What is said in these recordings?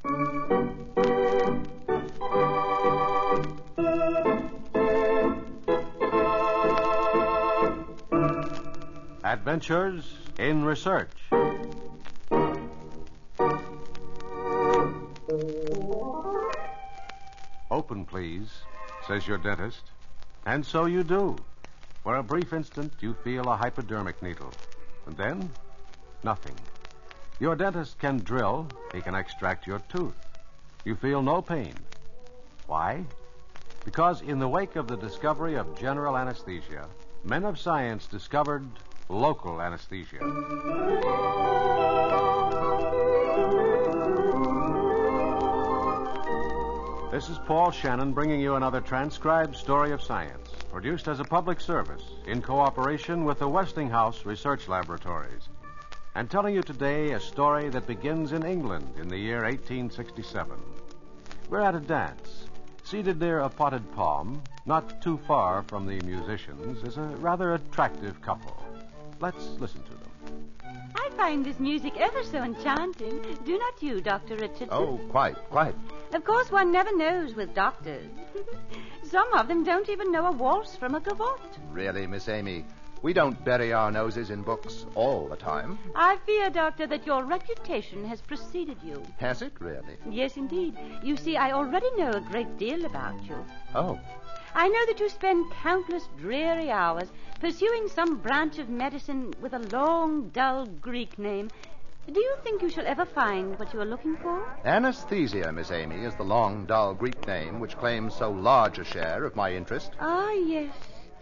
Adventures in Research. Open, please, says your dentist. And so you do. For a brief instant, you feel a hypodermic needle. And then, nothing. Your dentist can drill. He can extract your tooth. You feel no pain. Why? Because in the wake of the discovery of general anesthesia, men of science discovered local anesthesia. This is Paul Shannon bringing you another transcribed story of science, produced as a public service in cooperation with the Westinghouse Research Laboratories, and telling you today a story that begins in England in the year 1867. We're at a dance. Seated near a potted palm, not too far from the musicians, is a rather attractive couple. Let's listen to them. I find this music ever so enchanting. Do not you, Dr. Richardson? Oh, quite. Of course, one never knows with doctors. Some of them don't even know a waltz from a gavotte. Really, Miss Amy, we don't bury our noses in books all the time. I fear, Doctor, that your reputation has preceded you. Has it, really? Yes, indeed. You see, I already know a great deal about you. Oh. I know that you spend countless dreary hours pursuing some branch of medicine with a long, dull Greek name. Do you think you shall ever find what you are looking for? Anesthesia, Miss Amy, is the long, dull Greek name which claims so large a share of my interest. Ah, yes.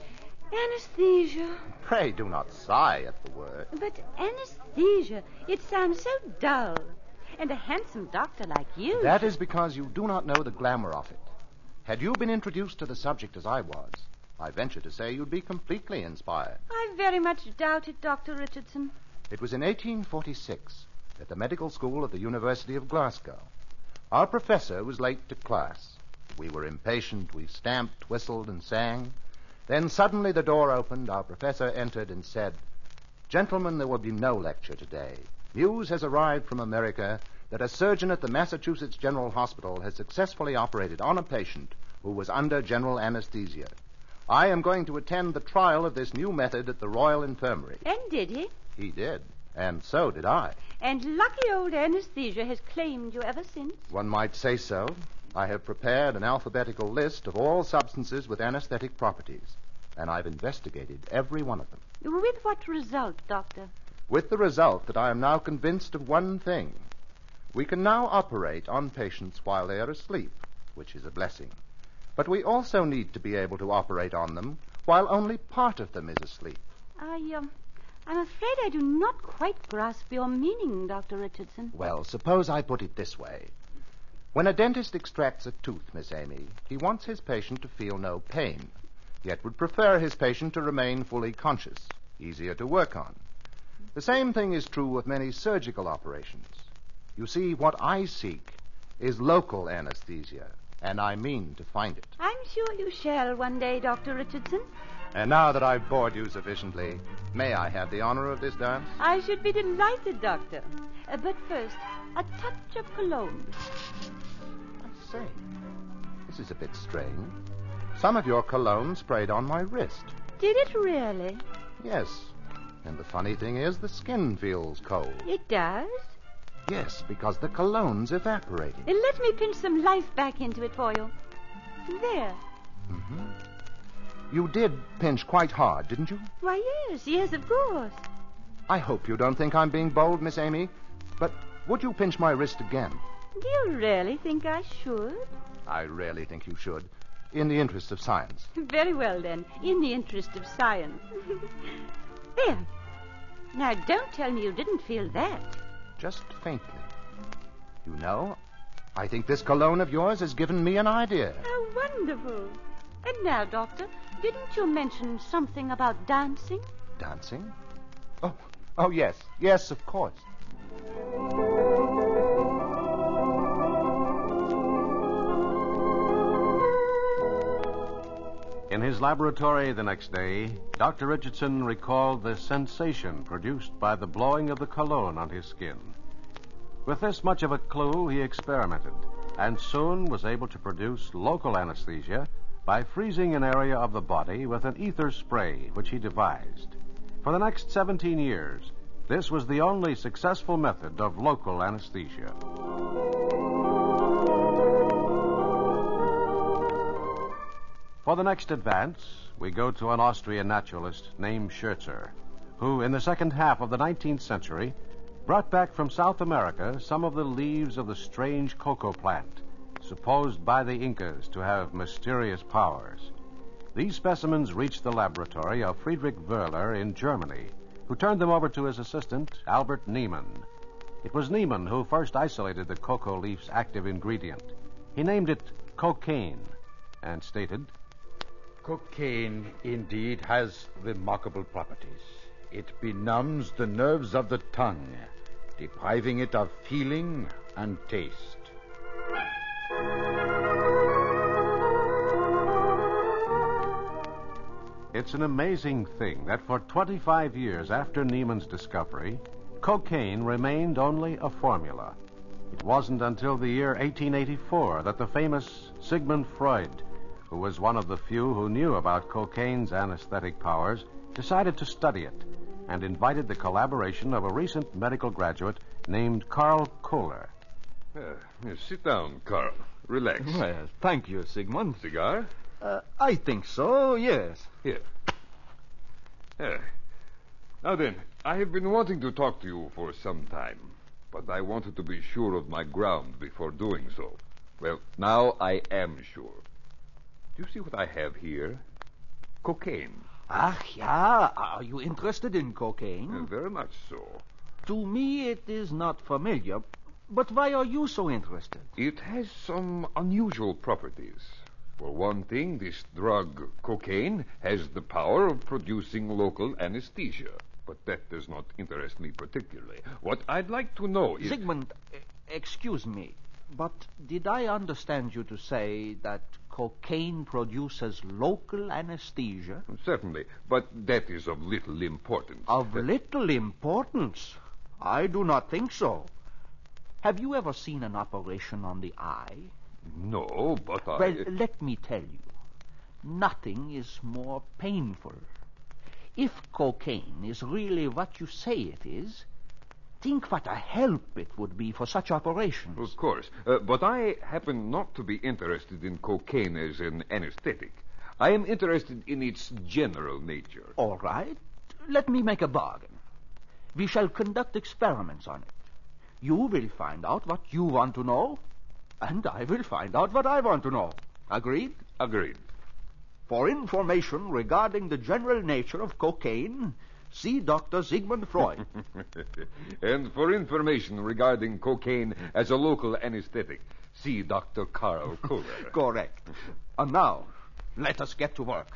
Anesthesia. Pray do not sigh at the word. But anesthesia, it sounds so dull. And a handsome doctor like you... That is because you do not know the glamour of it. Had you been introduced to the subject as I was, I venture to say you'd be completely inspired. I very much doubt it, Dr. Richardson. It was in 1846 at the medical school at the University of Glasgow. Our professor was late to class. We were impatient. We stamped, whistled, and sang. Then suddenly the door opened, our professor entered and said, "Gentlemen, there will be no lecture today. News has arrived from America that a surgeon at the Massachusetts General Hospital has successfully operated on a patient who was under general anesthesia. I am going to attend the trial of this new method at the Royal Infirmary." And did he? He did, and so did I. And lucky old anesthesia has claimed you ever since? One might say so. I have prepared an alphabetical list of all substances with anesthetic properties, and I've investigated every one of them. With what result, Doctor? With the result that I am now convinced of one thing. We can now operate on patients while they are asleep, which is a blessing. But we also need to be able to operate on them while only part of them is asleep. I'm afraid I do not quite grasp your meaning, Dr. Richardson. Well, suppose I put it this way. When a dentist extracts a tooth, Miss Amy, he wants his patient to feel no pain, yet would prefer his patient to remain fully conscious, easier to work on. The same thing is true of many surgical operations. You see, what I seek is local anesthesia, and I mean to find it. I'm sure you shall one day, Dr. Richardson. And now that I've bored you sufficiently, may I have the honor of this dance? I should be delighted, Doctor. But first, a touch of cologne. I say, this is a bit strange. Some of your cologne sprayed on my wrist. Did it really? Yes. And the funny thing is, the skin feels cold. It does? Yes, because the cologne's evaporating. Let me pinch some life back into it for you. There. Mm-hmm. You did pinch quite hard, didn't you? Why, yes, of course. I hope you don't think I'm being bold, Miss Amy, but would you pinch my wrist again? Do you really think I should? I really think you should, in the interest of science. Very well, then, in the interest of science. There. Now, don't tell me you didn't feel that. Just faintly. You know, I think this cologne of yours has given me an idea. How wonderful. And now, Doctor, didn't you mention something about dancing? Dancing? Oh, yes. Yes, of course. In his laboratory the next day, Dr. Richardson recalled the sensation produced by the blowing of the cologne on his skin. With this much of a clue, he experimented and soon was able to produce local anesthesia by freezing an area of the body with an ether spray, which he devised. For the next 17 years, this was the only successful method of local anesthesia. For the next advance, we go to an Austrian naturalist named Scherzer, who in the second half of the 19th century brought back from South America some of the leaves of the strange cocoa plant, supposed by the Incas to have mysterious powers. These specimens reached the laboratory of Friedrich Wöhler in Germany, who turned them over to his assistant, Albert Niemann. It was Niemann who first isolated the cocoa leaf's active ingredient. He named it cocaine and stated, Cocaine indeed has remarkable properties. It benumbs the nerves of the tongue, depriving it of feeling and taste. It's an amazing thing that for 25 years after Niemann's discovery, cocaine remained only a formula. It wasn't until the year 1884 that the famous Sigmund Freud, who was one of the few who knew about cocaine's anesthetic powers, decided to study it and invited the collaboration of a recent medical graduate named Karl Kohler. Sit down, Carl. Relax. Well, thank you, Sigmund. Cigar? I think so, yes. Here. Now then, I have been wanting to talk to you for some time, but I wanted to be sure of my ground before doing so. Well, now I am sure. Do you see what I have here? Cocaine. Ach, ja. Are you interested in cocaine? Very much so. To me, it is not familiar. But why are you so interested? It has some unusual properties. For one thing, this drug, cocaine, has the power of producing local anesthesia. But that does not interest me particularly. What I'd like to know is... Sigmund, excuse me, but did I understand you to say that cocaine produces local anesthesia? Certainly, but that is of little importance. Of little importance? I do not think so. Have you ever seen an operation on the eye? No, but I... Well, let me tell you. Nothing is more painful. If cocaine is really what you say it is, think what a help it would be for such operations. Of course. But I happen not to be interested in cocaine as an anesthetic. I am interested in its general nature. All right. Let me make a bargain. We shall conduct experiments on it. You will find out what you want to know, and I will find out what I want to know. Agreed? Agreed. For information regarding the general nature of cocaine, see Dr. Sigmund Freud. And for information regarding cocaine as a local anesthetic, see Dr. Karl Kohler. Correct. And now, let us get to work.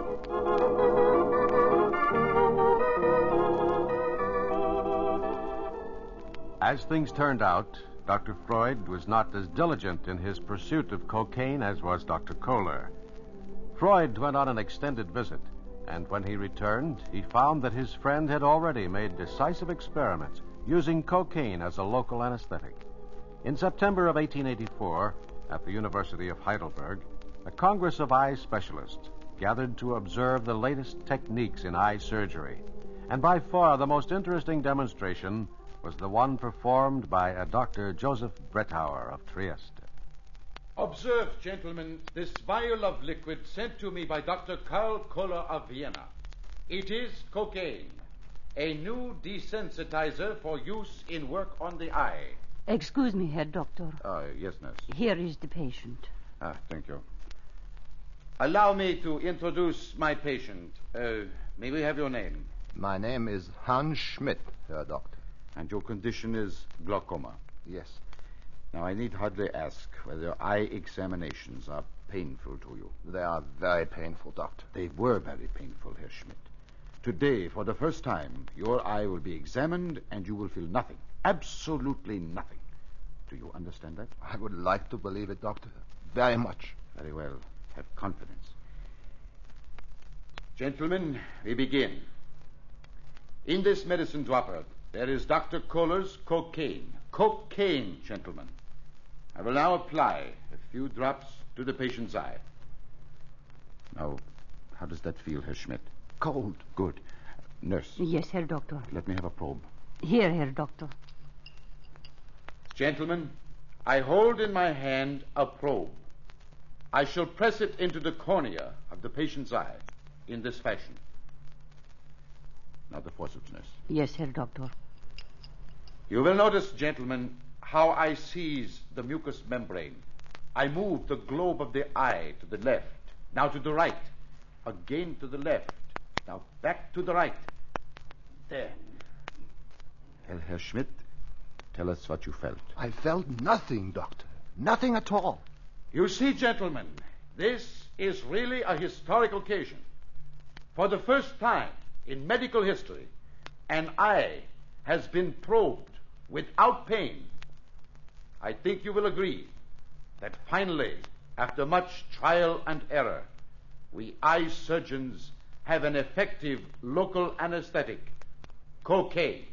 As things turned out, Dr. Freud was not as diligent in his pursuit of cocaine as was Dr. Kohler. Freud went on an extended visit, and when he returned, he found that his friend had already made decisive experiments using cocaine as a local anesthetic. In September of 1884, at the University of Heidelberg, a Congress of Eye Specialists gathered to observe the latest techniques in eye surgery. And by far the most interesting demonstration was the one performed by a Dr. Joseph Brettauer of Trieste. Observe, gentlemen, this vial of liquid sent to me by Dr. Karl Kohler of Vienna. It is cocaine, a new desensitizer for use in work on the eye. Excuse me, Herr Doctor. Yes, nurse. Here is the patient. Thank you. Allow me to introduce my patient. May we have your name? My name is Hans Schmidt, Herr Doctor. And your condition is glaucoma. Yes. Now, I need hardly ask whether eye examinations are painful to you. They are very painful, Doctor. They were very painful, Herr Schmidt. Today, for the first time, your eye will be examined and you will feel nothing. Absolutely nothing. Do you understand that? I would like to believe it, Doctor. Very much. Very well. Have confidence. Gentlemen, we begin. In this medicine dropper, there is Dr. Kohler's cocaine. cocaine, gentlemen. I will now apply a few drops to the patient's eye. Now, how does that feel, Herr Schmidt? Cold. Good. Nurse, Yes, Herr Doctor. let me have a probe. Here, Herr Doctor. Gentlemen, I hold in my hand a probe. I shall press it into the cornea of the patient's eye in this fashion. Now the forceps, nurse. Yes, Herr Doctor. You will notice, gentlemen, how I seize the mucous membrane. I move the globe of the eye to the left, now to the right, again to the left, now back to the right. There. Well, Herr Schmidt, tell us what you felt. I felt nothing, Doctor. Nothing at all. You see, gentlemen, this is really a historic occasion. For the first time in medical history, an eye has been probed without pain. I think you will agree that finally, after much trial and error, we eye surgeons have an effective local anesthetic, cocaine.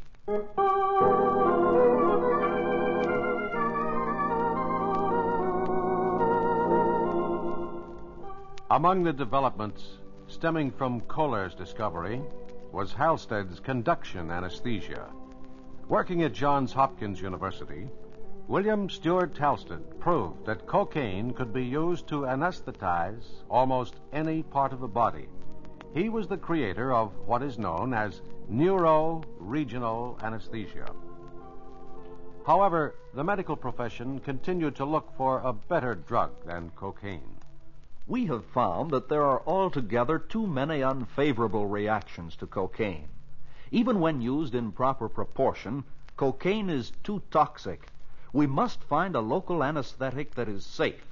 Among the developments stemming from Kohler's discovery was Halstead's conduction anesthesia. Working at Johns Hopkins University, William Stewart Halstead proved that cocaine could be used to anesthetize almost any part of the body. He was the creator of what is known as neuro-regional anesthesia. However, the medical profession continued to look for a better drug than cocaine. We have found that there are altogether too many unfavorable reactions to cocaine. Even when used in proper proportion, cocaine is too toxic. We must find a local anesthetic that is safe.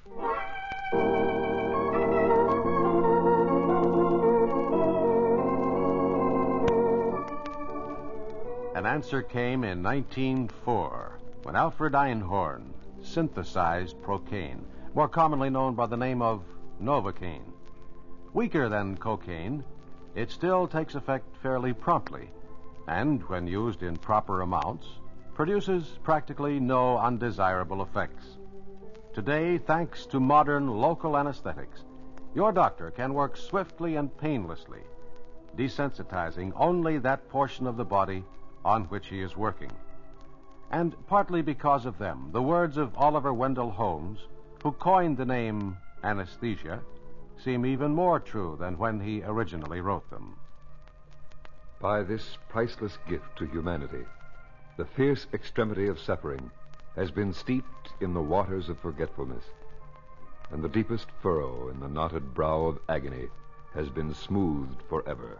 An answer came in 1904 when Alfred Einhorn synthesized procaine, more commonly known by the name of Novocaine. Weaker than cocaine, it still takes effect fairly promptly, and when used in proper amounts, produces practically no undesirable effects. Today, thanks to modern local anesthetics, your doctor can work swiftly and painlessly, desensitizing only that portion of the body on which he is working. And partly because of them, the words of Oliver Wendell Holmes, who coined the name anesthesia, seem even more true than when he originally wrote them. By this priceless gift to humanity, the fierce extremity of suffering has been steeped in the waters of forgetfulness, and the deepest furrow in the knotted brow of agony has been smoothed forever.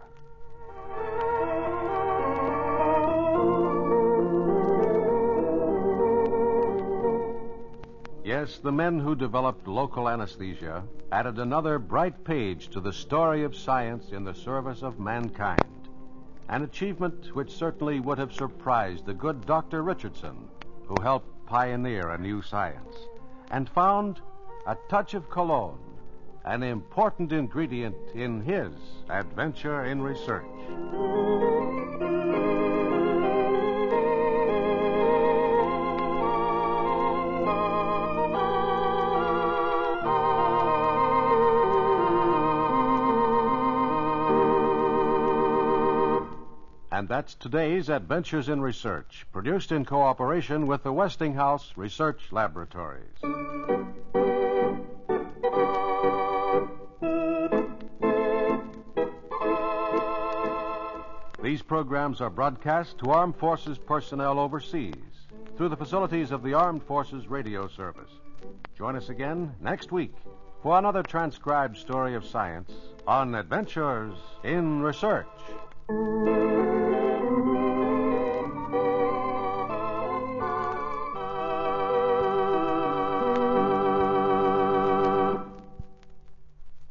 Yes, the men who developed local anesthesia added another bright page to the story of science in the service of mankind. An achievement which certainly would have surprised the good Dr. Richardson, who helped pioneer a new science and found a touch of cologne, an important ingredient in his adventure in research. And that's today's Adventures in Research, produced in cooperation with the Westinghouse Research Laboratories. These programs are broadcast to Armed Forces personnel overseas through the facilities of the Armed Forces Radio Service. Join us again next week for another transcribed story of science on Adventures in Research.